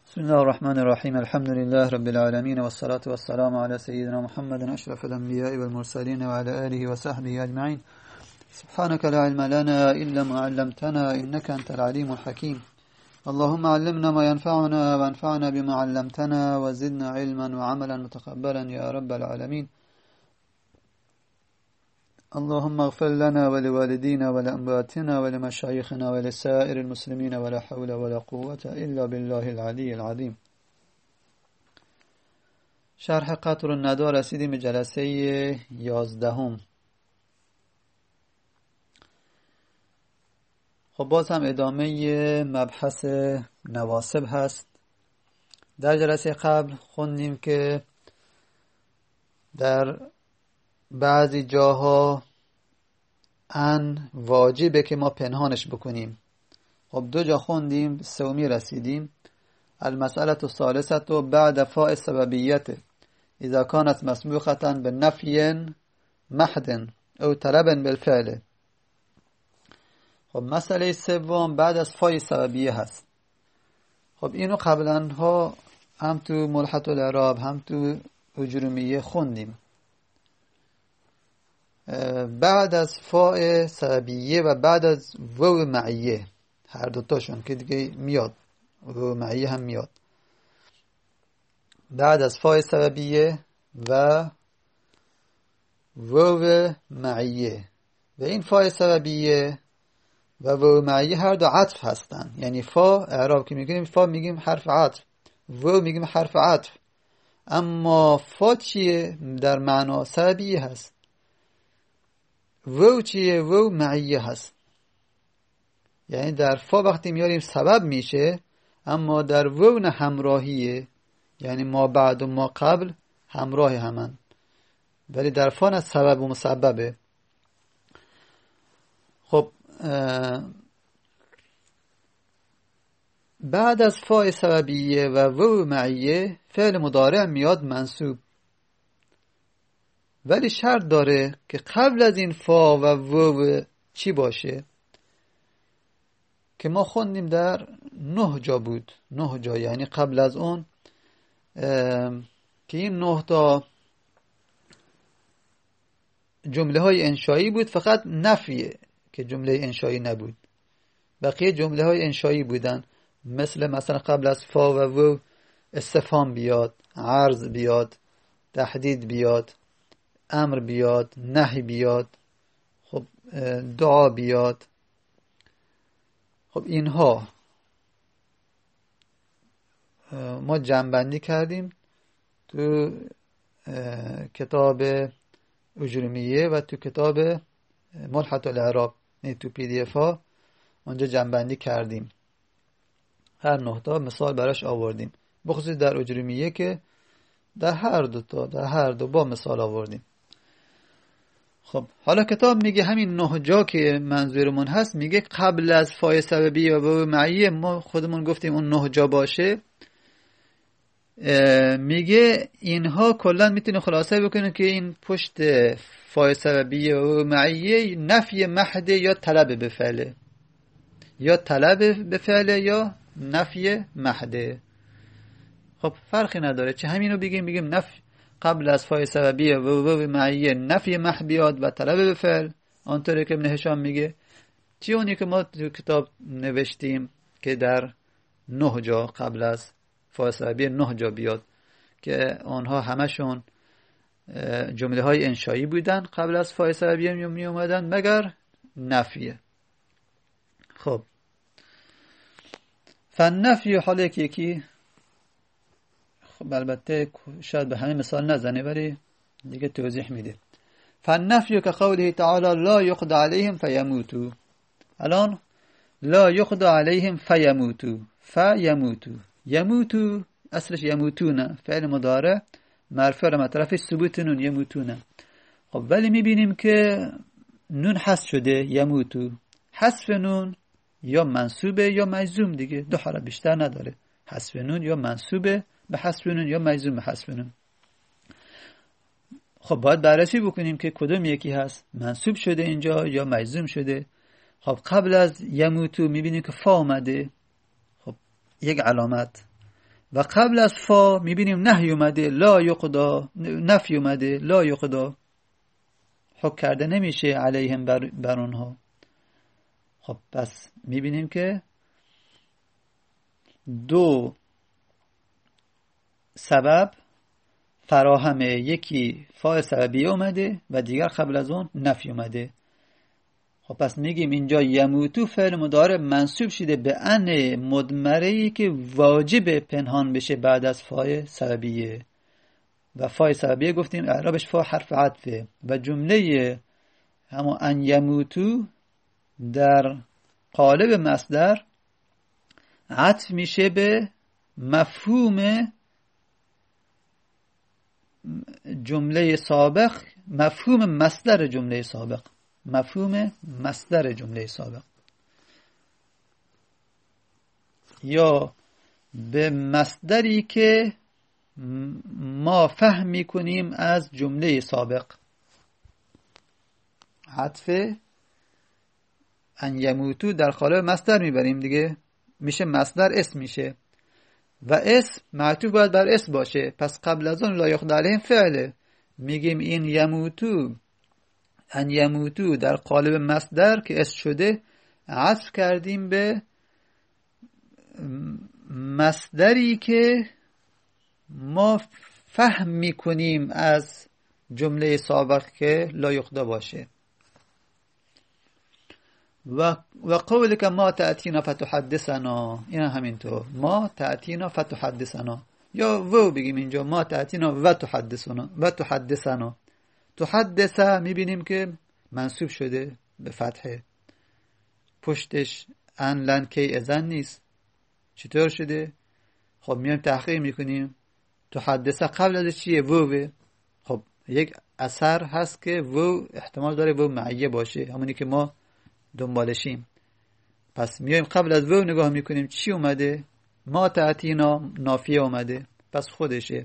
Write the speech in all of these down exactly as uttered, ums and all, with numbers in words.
بسم الله الرحمن الرحيم الحمد لله رب العالمين والصلاة والسلام على سيدنا محمد أشرف الأنبياء والمرسلين وعلى آله وصحبه أجمعين. سبحانك لا علم لنا إلا ما علمتنا إنك أنت العليم الحكيم. اللهم علمنا ما ينفعنا وانفعنا بما علمتنا وزدنا علما وعملا متقبلا يا رب العالمين. اللهم اغفر لنا ولوالدينا ولأمواتنا ولمشايخنا ولسائر المسلمين ولا حول ولا قوة إلا بالله العلي العظيم. شرح قطر الندى رسیدیم به جلسه یازدهم. خب باز هم ادامه مبحث نواسب هست. در جلسه قبل خوندیم که در بعضی جاها ان واجبه که ما پنهانش بکنیم. خب دو جا خوندیم، سومی رسیدیم. المسئله الثالثه بعد فاء السببیت اذا كانت مسبوقه بنفی محض او طلب بالفعل. خب مسئله سوم بعد از فاء سببیه هست. خب اینو قبلا ها هم تو ملحة الاعراب هم تو اجرومیه خوندیم. بعد از فاء سببیه و بعد از وو معیه، هر دوتاشون که دیگه میاد، وو معیه هم میاد. بعد از فاء سببیه و وو معیه، و این فاء سببیه و وو معیه هر دو عطف هستن. یعنی فا اعراب که میگیم فا میگیم حرف عطف، وو میگیم حرف عطف. اما فا چیه؟ در معنا سببیه هست. وو چیه؟ وو معیه هست. یعنی در فا وقتی میاریم سبب میشه، اما در وو نه همراهیه. یعنی ما بعد و ما قبل همراه همن، ولی در فا نه سبب و مسببه. خب بعد از فا سببیه و وو معیه فعل مضارع میاد منصوب، ولی شرط داره که قبل از این فا و وو چی باشه که ما خوندیم در نه جا بود. نه جا یعنی قبل از اون که این نه تا جمله های انشایی بود، فقط نفیه که جمله انشایی نبود، بقیه جمله های انشایی بودن. مثل مثلا قبل از فا و وو استفهام بیاد، عرض بیاد، تهدید بیاد، امر بیاد، نهی بیاد، خب دعا بیاد. خب اینها ما جمع‌بندی کردیم تو کتاب اجرومیه و تو کتاب ملحة الاعراب، نه تو پی دی اف ها اونجا جمع‌بندی کردیم. هر نه تا مثال براش آوردیم، بخصوص در اجرومیه که در هر دو تا در هر دو با مثال آوردیم. خب حالا کتاب میگه همین نه جا که منظورمون هست، میگه قبل از فاء سببی و وو معیه ما خودمون گفتیم اون نه جا باشه. میگه اینها کلا میتونه خلاصه بکنه که این پشت فاء سببی و وو معیه نفی محض یا طلب به فعله، یا طلب به فعله یا نفی محض. خب فرقی نداره چه همینو بگیم، بگیم نفی قبل از فاء سببیه و وو معیه نفی محض بیاد و طلب به فعل، آنطوری که ابن هشام میگه. چی اونی که ما تو کتاب نوشتیم که در نه جا قبل از فاء سببیه نه جا بیاد، که آنها همشون جمله های انشایی بودن، قبل از فاء سببیه می اومدن مگر نفیه. خب فالنفی حالا یکی یکی، خب البته شاید به همه مثال نزنه ولی دیگه توضیح میده. فالنفی که قوله تعالی لا یقضى علیهم فیموتوا. الان لا یقضى علیهم فیموتوا، فیموتوا، یموتوا اصلش یموتونه، فعل مضارع مرفوع علامت رفعش ثبوت نون، یموتونه. خب ولی میبینیم که نون حذف شده، یموتوا. حذف نون یا منصوبه یا مجزوم، دیگه دو حالت بیشتر نداره. حذف نون یا منصوبه به حذف نون یا مجزوم به حذف نون. خب باید بررسی بکنیم که کدوم یکی هست، منصوب شده اینجا یا مجزوم شده. خب قبل از یموتو میبینیم که فا اومده، خب یک علامت. و قبل از فا میبینیم نهی اومده لا یقضا، نفی اومده لا یقضا، حکم کرده نمیشه علیهم بر, بر اونها. خب پس میبینیم که دو سبب فراهمه، یکی فاعل سببیه اومده و دیگر قبل از اون نفی اومده. خب پس میگیم اینجا یموتو فعل مضارع منصوب شده به ان مضمره‌ای که واجب پنهان بشه بعد از فاعل سببیه و فاعل سببیه گفتیم اعرابش فا حرف عطفه و جمله همون ان یموتو در قالب مصدر عطف میشه به مفهوم جمله سابق، مفهوم مصدر جمله سابق، مفهوم مصدر جمله سابق، یا به مصدری که ما فهم میکنیم از جمله سابق. عطف ان یموتو در قالب مصدر میبریم دیگه، میشه مصدر اسم میشه و اسم معطوف باید بر اسم باشه. پس قبل از اون لا یقضا علیهم فعله، میگیم این یموتو ان یموتو در قالب مصدر که اسم شده عطف کردیم به مصدری که ما فهم میکنیم از جمله سابق که لا یقضا باشه. و و قولی که ما تأتینا فتحدثنا، این همینطور ما تأتینا فتحدثنا، یا و بگیم اینجا ما تأتینا و تحدثنا و تحدثنا. تحدث میبینیم که منصوب شده به فتحه، پشتش ان لن کی ازن نیست. چطور شده؟ خب میایم تحقیق میکنیم تحدث قبل از چیه؟ ووه. خب یک اثر هست که وو احتمال داره وو معیه باشه، همونی که ما دنبالشیم. پس میایم قبل از وو نگاه میکنیم چی اومده؟ ما تأتینا نافیه اومده، پس خودشه.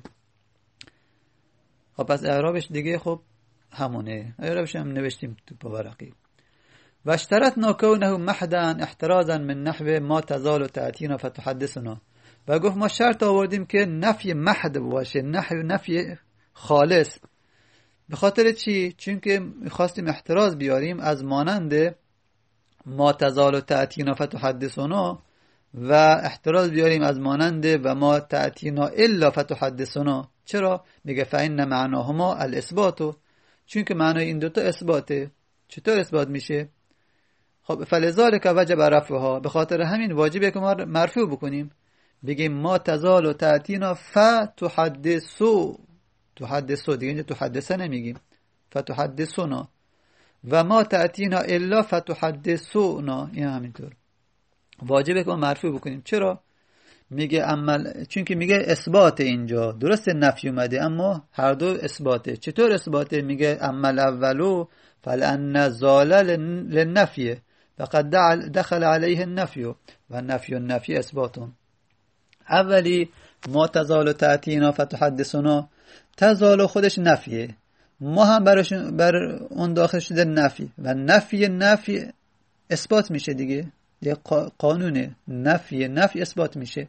خب پس اعرابش دیگه خب همونه، اعرابش هم نوشتیم تو پاورقی. و اشترطنا کونه محدا احترازا من نحو ما تزال تأتینا فتحدثنا، و گفت ما شرط آوردیم که نفی محض باشه، نحو نفی خالص. به خاطر چی؟ چون که میخواستیم احتراز بیاریم از مانند ما تزال تأتینا فتحدثنا و احتراز بیاریم از مانند و ما تأتینا الا فتحدثنا. چرا؟ میگه فإن معناهما الاثبات، چون که معنای این دوتا اثباته. چطور اثبات میشه؟ خب فلذلک وجب رفعها، به خاطر همین واجبه که ما مرفوع بکنیم، بگیم ما تزال تأتینا فتحدثو، تحدثو دیگه اینجا تحدثه نمیگیم، فتحدثنا، و ما تأتینا الا فتحدثونا، این همینطور واجبه که ما مرفوع بکنیم. چرا؟ میگه عمل، چون که میگه اثبات، اینجا درست نفی اومده اما هر دو اثباته. چطور اثباته؟ میگه عمل اولو فلان زال للنفی فقد دخل علیه النفی و نفی النفی اثباتون. اولی ما تزال تأتینا فتحدثنا، تزال خودش نفیه، ما هم برش بر اون داخل شده نفی و نفی نفی اثبات میشه دیگه، یه قانونه، نفی نفی اثبات میشه.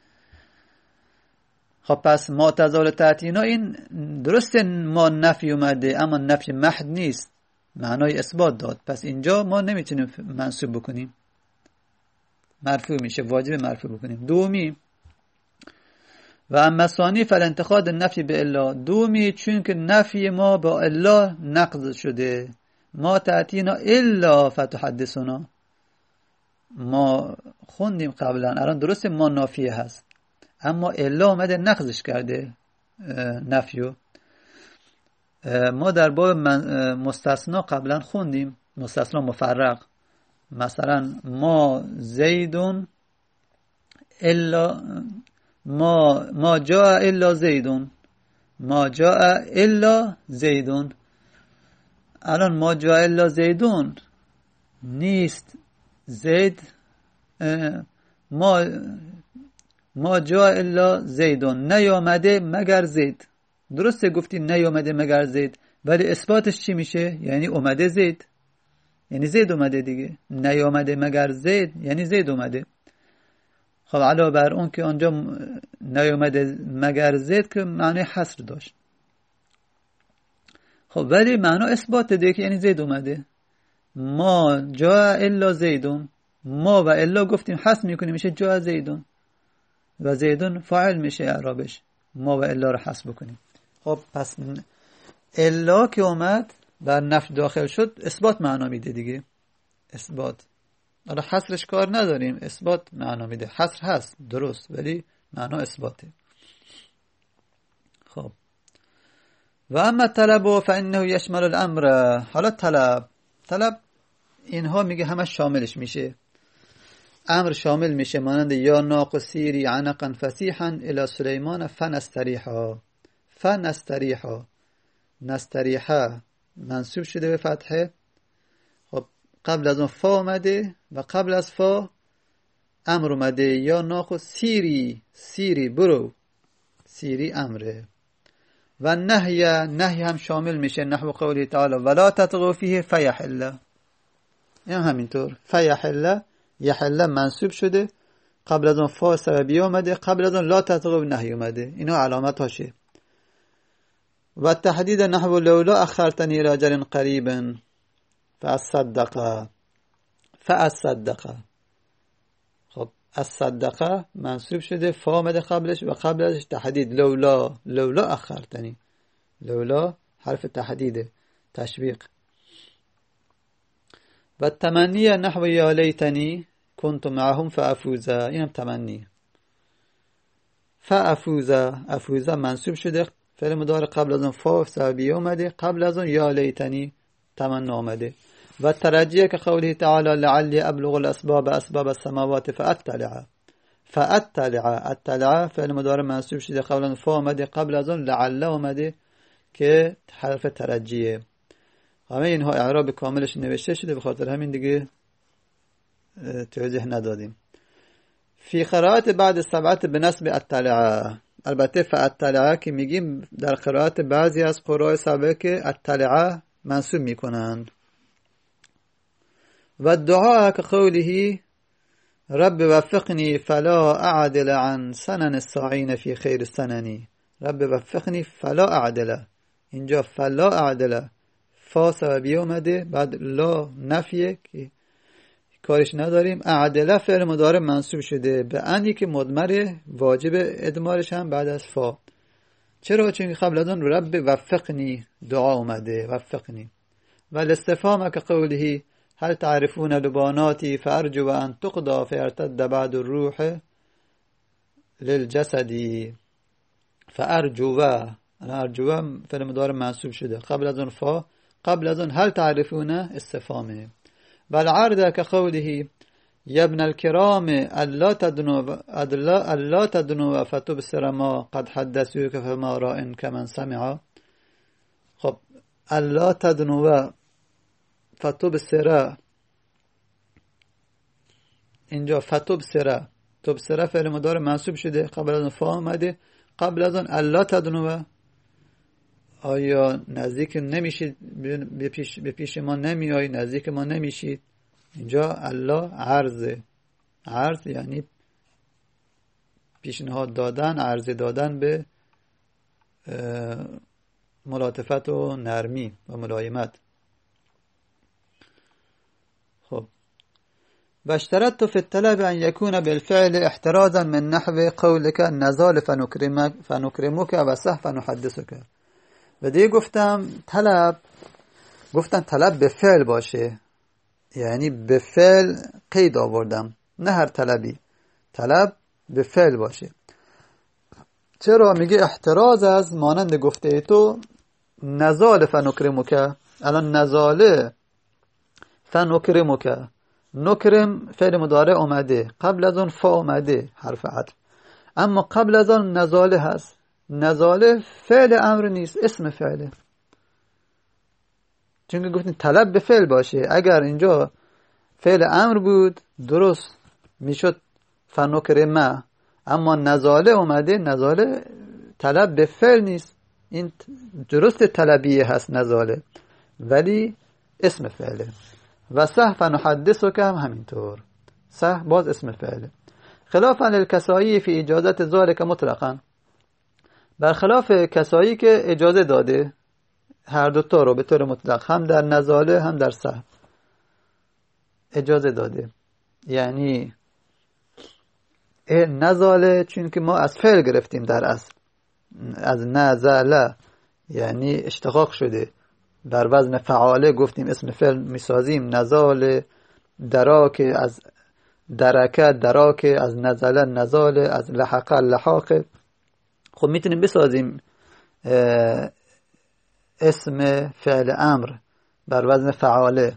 خب پس ما تزال تأتینا این درست ما نفی اومده اما نفی محض نیست، معنای اثبات داد، پس اینجا ما نمیتونیم منصوب بکنیم، مرفوع میشه، واجب مرفوع بکنیم. دومی و اما ثانی فالانتقاد نفی به الا، دومی چون که نفی ما با الا نقض شده، ما تأتینا الا فتحدثنا، ما خوندیم قبلا، الان درست ما نافیه هست اما الا اومده نقضش کرده نفیو. ما در باب مستثنا قبلا خوندیم، مستثنا مفرق، مثلا ما زیدون الا ما ما جاء الا زیدون، ما جاء الا زیدون. الان ما جاء الا زیدون نیست، زید ما ما جاء الا زیدون، نیامده مگر زید. درسته گفتی نیامده مگر زید، ولی اثباتش چی میشه؟ یعنی اومده زید، یعنی زید اومده دیگه. نیامده مگر زید یعنی زید اومده. خب علاوه بر اون که آنجا نیومده مگر زید که معنی حصر داشت. خب ولی معنا اثبات دیگه که یعنی زید اومده. ما جا الا زیدون، ما و الا گفتیم حذف میکنیم میشه جا زیدون و زیدون فاعل میشه اعرابش، ما و الا رو حذف بکنیم. خب پس الا که اومد بر نفی داخل شد اثبات معنا میده دیگه، اثبات. حالا حصرش کار نداریم، اثبات معنا میده. حصر هست درست ولی معنا اثباته. خب و اما طلب فانه یشمل الامر. حالا طلب طلب اینها میگه همه شاملش میشه. امر شامل میشه مانند یا ناقصیری عنقا فسیحا الی سلیمان فنستریحا. فنستریحا نستریحا منصوب شده به فتحه. خب قبل از اون فا اومده و قبل از فا امر اومده یا ناقص سیری، سیری برو، سیری امره. و نهی، نهی هم شامل میشه نحو قوله تعالی ولا تطغوا فیه فیحل. این همینطور فیحل، یحل منصوب شده قبل از اون فا سببی اومده، قبل از اون لا تطغوا نهی اومده. اینا علامت هاشه. و تحدید نحو لولا اخرتنی الى اجل قریب فاصدق فاصدق. خب الصدقه منصوب شده فا اومده قبلش و قبل ازش تحدید لولا، لولا اخرتنی، لولا حرف تحدیده تشویق. و تمنی نحو یا لیتنی کنت معهم فافوز. این هم تمنی. فافوز، افوز منصوب شده فعل مضارع قبل از اون فا سببیه اومده، قبل از اون یا لیتنی تمنا اومده. و ترجیه که قوله تعالی لعلی ابلغ الاسباب اسباب السماوات فاطلع. فاطلع، اطلع فعل مضارع منصوب شده قبل از فا اومده، قبل از اون لعل اومده که حرف ترجیه. همه اینها اعراب کاملش نوشته شده، به خاطر همین دیگه توضیح ندادیم. فی قرائت بعد سبعت به نسب اطلع. البته فاطلع که میگیم در قرائت بعضی از قراء سبعه که اطلع منصوب میکنند. و الدعاء كقوله رب وفقني فلا أعدل عن سنن الساعين في خير السنن. رب وفقني فلا أعدل، اینجا فلا أعدل فا سببی اومده، بعد لا نفیه که کارش نداریم، اعدله فعل مضارع منصوب شده به انی که مضمره واجب ادمارش هم بعد از فا. چرا؟ چون قبل از اون رب وفقنی دعا اومده، وفقنی. و الاستفهام که قوله هل تعرفون لباناتی فارجو ان تقضى فارتد بعد الروح للجسدی. فارجو، ارجو فعل مضارع منصوب شده قبل از اون فا، قبل از اون هل تعرفون استفهامه. بل عرض كقوله يا ابن الكرام الا تدنو الا تدنو فتبصر ما قد حدثوك فما راء كمن سمع. خب الا تدنو فتبصر، اینجا فتبصر، تبصر فعل مضارع منصوب شده قبل از اون فا اومده، قبل از اون الا تدنو آیا نزدیک نمیشید، به پیش, به پیش ما نمیایی، نزدیک ما نمیشید. اینجا الله عرض، عرض یعنی پیشنهاد دادن، عرض دادن به ملاطفت و نرمی و ملایمت. خب و اشترطت فی الطلب ان یکون بالفعل احترازا من نحو قولك نزال فنکرمک فنکرمک و صح فنحدثک. و دیگه گفتم طلب، گفتم طلب به فعل باشه، یعنی به فعل قید آوردم، نه هر طلبی، طلب به فعل باشه. چرا؟ میگه احتراز از مانند گفته تو نزال فنکرمک. الان نزاله فنکرمک، نکرم فعل مضارع اومده، قبل از اون فا اومده حرف عطف، اما قبل از اون نزاله هست. نزاله فعل امر نیست، اسم فعله. چون گفتیم طلب به فعل باشه، اگر اینجا فعل امر بود درست میشد فنکرمه، اما نزاله اومده، نزاله طلب به فعل نیست. این درست طلبیه هست نزاله ولی اسم فعله. و صح فنحدثک هم همینطور، صح باز اسم فعله. خلافا للکسایی فی اجازت ذالک مطلقا، برخلاف کسایی که اجازه داده هر دوتا رو به طور مطلق، هم در نزاله هم در سهو اجازه داده. یعنی نزاله چون که ما از فعل گرفتیم در اصل، از نزاله یعنی اشتقاق شده، در وزن فعاله گفتیم اسم فعل میسازیم، نزاله. دراکه از درکه دراکه، از نزله نزاله، از لحقه لحاقه. خب میتونیم بسازیم اسم فعل امر بر وزن فعاله.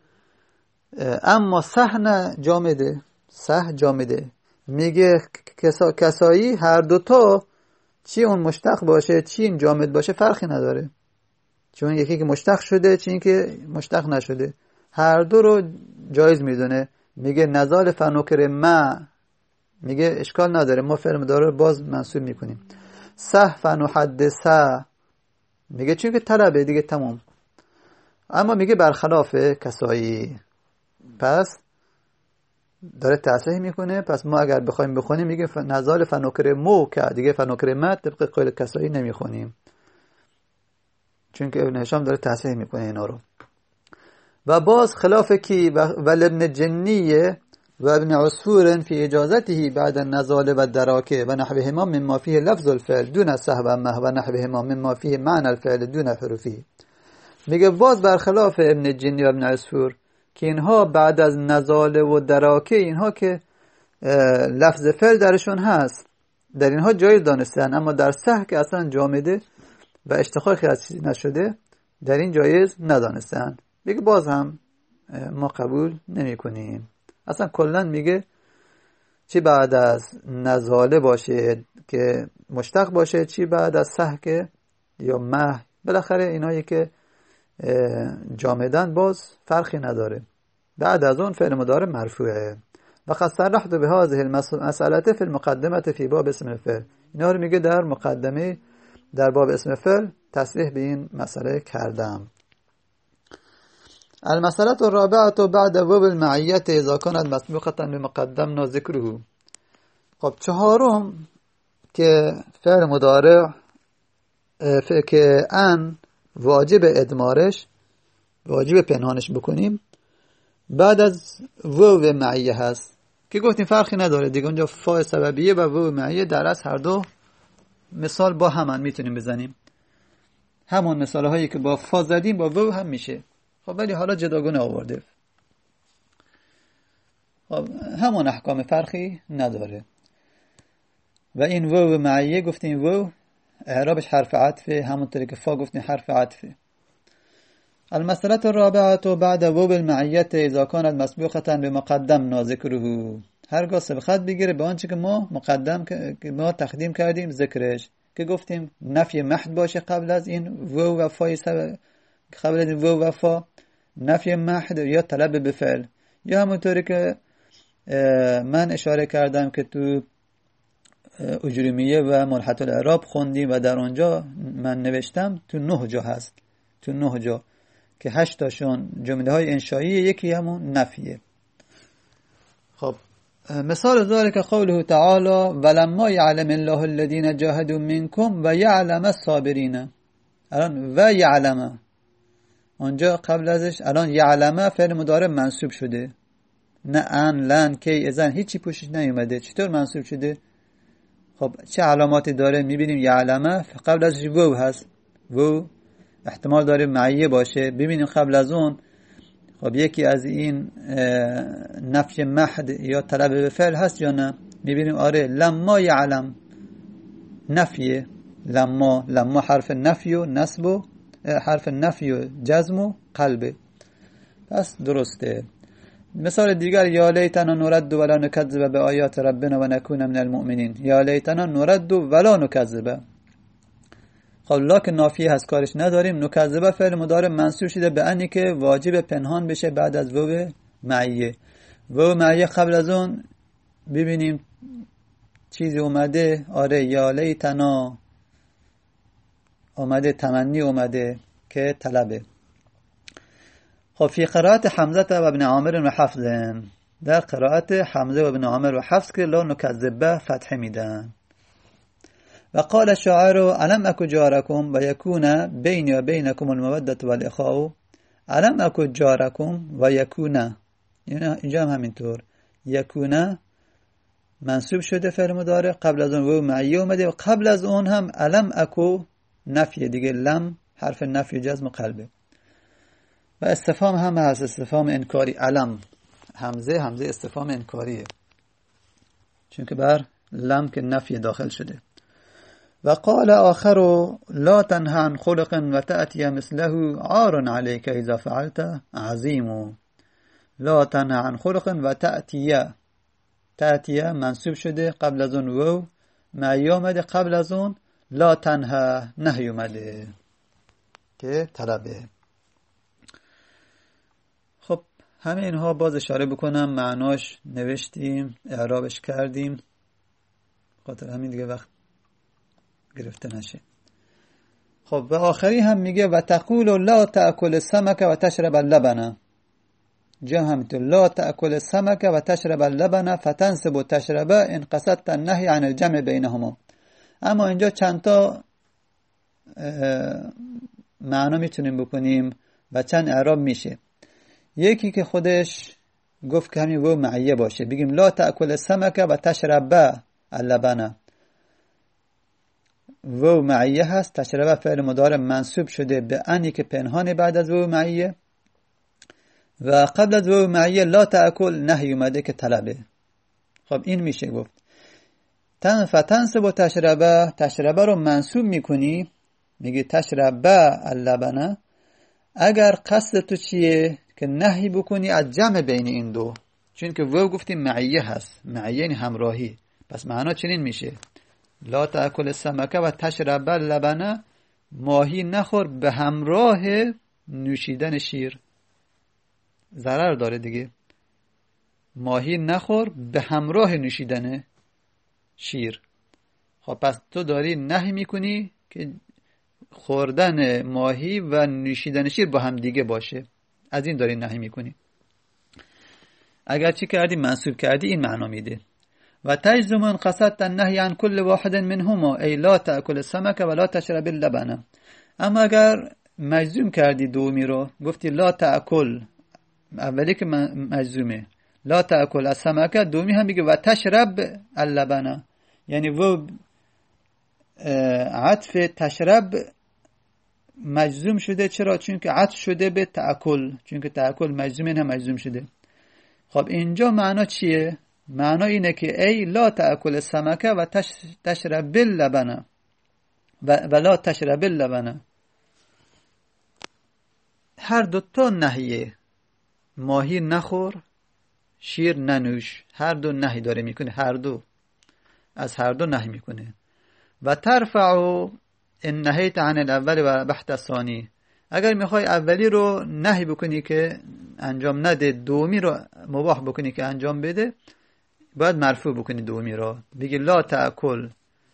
اما سهن جامده، سه جامده. میگه کسا، کسایی هر دوتا چی اون مشتق باشه چی این جامد باشه فرقی نداره، چون یکی که مشتق شده چی این که مشتق نشده، هر دو رو جایز میدونه. میگه نزال فنوکر ما، میگه اشکال نداره ما فعل مضارع رو باز منصوب میکنیم. سه فنحدثه، میگه چون که طلبه دیگه تمام. اما میگه برخلاف کسایی، پس داره تصحیح میکنه. پس ما اگر بخوایم بخونیم میگه نزال فنوکر مو که دیگه فنوکر ما طبق قول کسایی نمیخونیم، چون که ابن هشام داره تصحیح میکنه اینا رو. و باز خلاف کی و ابن جنیه و ابن عصفور فی اجازته بعد النزال و دراکه و نحوهما مما فيه لفظ الفعل دون السهو و نحوهما مما فيه معنى الفعل دون حروفه. میگه باز برخلاف ابن جنی و ابن عصفور که اینها بعد از نزاله و دراکه اینها که لفظ فعل درشون هست در اینها جایز دانستن، اما در سهو که اصلا جامده و اشتقاقی از چیزی نشده در این جایز ندانستن. میگه باز هم ما قبول نمی کنیم. اصلا کلن میگه چی بعد از نزاله باشه که مشتق باشه چی بعد از سهو که یا مه، بالاخره اینایی که جامدن باز فرقی نداره. بعد از اون فعل مضارع مرفوعه. و قد صرحت به هذه المسأله فی المقدمه فی باب اسم الفعل. اینا رو میگه در مقدمه در باب اسم فعل تصریح به این مسئله کردم. المسأله الرابعه بعد باب المعیه اذا كانت مسبوقه بمقدمنا ذکره. خب چهارم که فعل مضارع که ان واجب ادمارش واجب پنهانش بکنیم بعد از واو معیه هست که گفتیم فرقی نداره دیگه، اونجا فاء سببیه و واو معیه در از هر دو مثال با همان میتونیم بزنیم، همون مثال هایی که با فا زدیم با واو هم میشه. خب ولی حالا جداگانه آورده، خب همون احکام فرقی نداره. و این واو معیه گفتیم واو اعرابش حرف عطفه، همونطوری که فا گفتیم حرف عطفه. المسألة الرابعة بعد واو المعیه اذا كانت مسبوقه بمقدمنا ذکره. هرگاه سبقت بگیره به آنچه که ما مقدم که ما تقدیم کردیم ذکرش، که گفتیم نفی محض باشه قبل از این واو و فا، قبل از این واو و فا نفی محض یا طلب به فعل، یا همونطوری که من اشاره کردم که تو اجرومیه و ملحت الاعراب خوندیم و در اونجا من نوشتم تو نه جا هست، تو نه جا که هشت تاشون جمله های انشایی، یکی همون نفیه. خب مثال ذلك قوله تعالی ولما يعلم الله الذين جاهدوا منكم و يعلم الصابرين. الان و يعلم اونجا قبل ازش الان يعلم فعل مضارع منصوب شده، نه ان لن کی اذن هیچی پوشش نیومده. چطور منصوب شده؟ خب چه علاماتی داره؟ میبینیم یعلمه قبل ازش واو هست، واو احتمال داره معیه باشه. ببینیم قبل از اون خب یکی از این نفی محض یا طلب به فعل هست یا نه؟ میبینیم آره لما یعلم نفیه، لما لما حرف نفی و نصب و حرف نفی و جزم و قلبه، پس درسته. مثال دیگر یا لیتنا نرد ولا نکذب به آیات ربنا و نکون من المؤمنین. یا لیتنا نرد ولا نکذب، خب لکن نافیه هست کارش نداریم. نکذب فعل مضارع منصوب شده به انی که واجب پنهان بشه بعد از واو معیه. واو معیه قبل از اون ببینیم چیزی اومده، آره یا لیتنا اومده، تمنی اومده که طلبه. خب فی قرائت حمزه و ابن عامر و حفظ در قرائت حمزه و ابن عامر و حفص که لا نکذب فتح میدن. و قال الشاعر علم اکو جارکم و یکون بینی و بینکم المودت و الاخاء. علم اکو جارکم و یکون، اینجا هم همینطور یکون منصوب شده فعل مضارع، قبل از اون و معیه اومده و قبل از اون هم علم اکو نفی دیگه، لم حرف نفی جزم قلبه. و استفهام هم هست، استفهام انکاری. علم همزه همزه استفهام انکاریه، چون که بر لم که نفی داخل شده. و قال آخر لا تنهى عن خلق و تأتی مثله عار عليك اذا فعلت عظیم. لا تنهى عن خلق و تأتی، تأتی منصوب شده، قبل از اون و معی اومده، قبل از اون لا تنهى نهی اومده که طلبه. خب همه اینها باز اشاره بکنم معناش نوشتیم، اعرابش کردیم، خاطر همین دیگه وقت گرفته نشه. خب و آخری هم میگه و تقول لا تأکل السمك و تشرب اللبن. جا همینطور لا تأکل السمك و تشرب اللبن فتنسب تشرب ان قصدت النهی عن الجمع بینهما. اما اینجا چند تا معنا میتونیم بکنیم و چند اعراب میشه. یکی که خودش گفت که همین و معیه باشه، بگیم لا تأکل السمك و تشرب اللبن. و معیه هست، تشرب فعل مضارع منصوب شده به انی که پنهان بعد از و معیه، و قبل از و معیه لا تأکل نهی اومده که طلبه. خب این میشه گفت تن فتنسب و تشربه، تشربه رو منصوب میکنی، میگی تشربه اللبنه، اگر قصد تو چیه که نهی بکنی از جمع بین این دو، چون که و گفتیم معیه هست، معیه این همراهی، پس معنا چنین میشه لا تأکل السمک و تشرب اللبن، ماهی نخور به همراه نوشیدن شیر، ضرر داره دیگه. ماهی نخور به همراه نوشیدن شیر. خب پس تو داری نهی میکنی که خوردن ماهی و نوشیدن شیر با هم دیگه باشه، از این داری نهی میکنی. اگر چی کردی منصوب کردی این معنا میده. و تجزم ان قصدت النهی عن كل واحد منهما ای لا تأکل السمك و لا تشرب اللبن. اما اگر مجزوم کردی دومی رو، گفتی لا تأکل، اولی که مجزومه لا تأکل السمك، دومی هم میگه و تشرب اللبن، یعنی و عطف تشرب مجزوم شده. چرا؟ چون که عطف شده به تأکل، چون که تأکل مجزوم، نه مجزوم شده. خب اینجا معنا چیه؟ معنا اینه که ای لا تأکل السمك و تشرب اللبن و لا تشرب اللبن، هر دو تا نهیه، ماهی نخور، شیر ننوش، هر دو نهی داره میکنه، هر دو از هر دو نهی میکنه. و ترفع ان نهیت عن الاول و بحث الثانی، اگر میخوای اولی رو نهی بکنی که انجام نده، دومی رو مباح بکنی که انجام بده، باید مرفوع بکنی دومی رو، بگی لا تأکل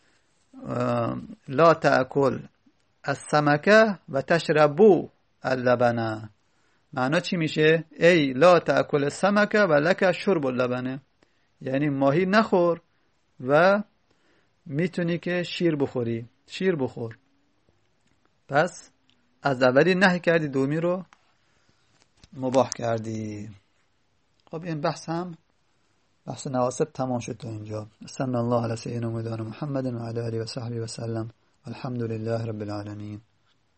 لا تأکل السمک و تشربو اللبن. معنا چی میشه؟ ای لا تأکل السمک و لک شرب اللبن، یعنی ماهی نخور و میتونی که شیر بخوری، شیر بخور. پس از اولی نهی کردی، دومی رو مباح کردی. خب این بحث هم بحث نواسب تمام شد تا اینجا. صلی الله علی سیدنا محمد و علی آله و صحبه و سلم. الحمد لله رب العالمین.